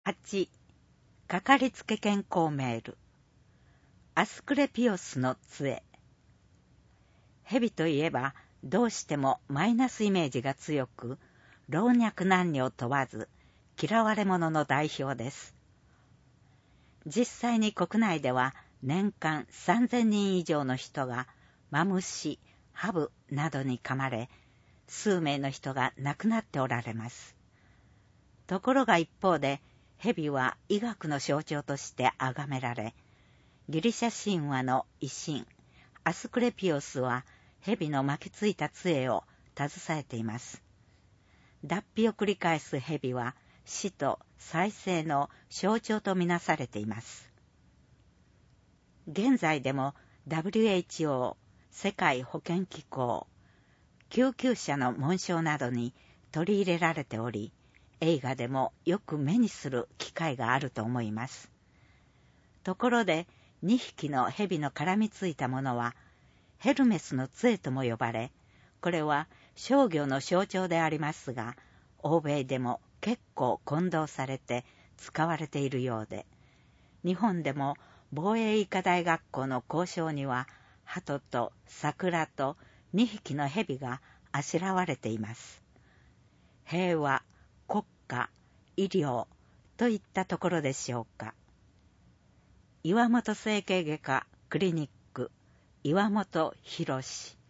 8. かかりつけ健康メール。アスクレピオスの杖。蛇といえばどうしてもマイナスイメージが強く、老若男女問わず嫌われ者の代表です。実際に国内では年間3000人以上の人がマムシ、ハブなどに噛まれ、数名の人が亡くなっておられます。ところが一方で、蛇は医学の象徴として崇められ、ギリシャ神話の医神、アスクレピオスは蛇の巻きついた杖を携えています。脱皮を繰り返す蛇は死と再生の象徴とみなされています。現在でも WHO 世界保健機構、救急車の紋章などに取り入れられており、映画でもよく目にする機会があると思います。ところで2匹の蛇の絡みついたものはヘルメスの杖とも呼ばれ、これは商業の象徴でありますが、欧米でも結構混同されて使われているようで、日本でも防衛医科大学校の校章には鳩と桜と2匹の蛇があしらわれています。平和、国家、医療といったところでしょうか。岩本整形外科クリニック岩本博。